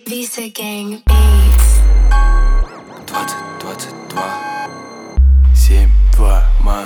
Visa Gang Beats. 2022 7-2 моё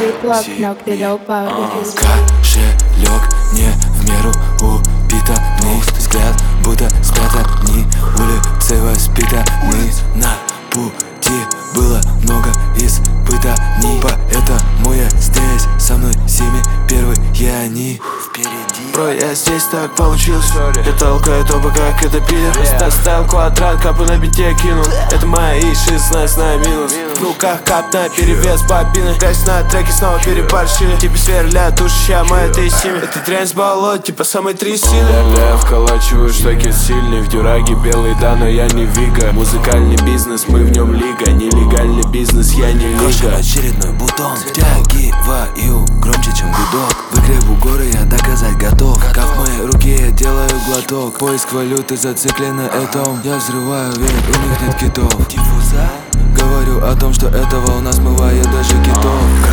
кошелек не в меру упитанный взгляд, будто спрятаны улицы воспитаны. На пути было много испытаний, поэтому я здесь, со мной всеми первые они впереди. Бро, я здесь, так получилось. Я толкаю тоба, как это пилер. Ставил квадрат, капы на бите кинул. Это мои 16 на минус. В руках кап на перевес бобины. Грязь на треке снова переборщили. Типа сверлят души, моя трясина. Это дрянь с болот, типа самый трясины. Я вколачиваю штуки сильный. В дюраге белый, да, но я не вига. Музыкальный бизнес, мы в нем лига. Нелегальный бизнес, я не лига. Крошим очередной бутон, втягиваю громче, чем гудок. В игре в горы я доказать готов. Как в моей руке я делаю глоток. Поиск валюты зациклен на этом. Я взрываю ветер, у них нет китов. Говорю о том, что эта волна смывает даже китов.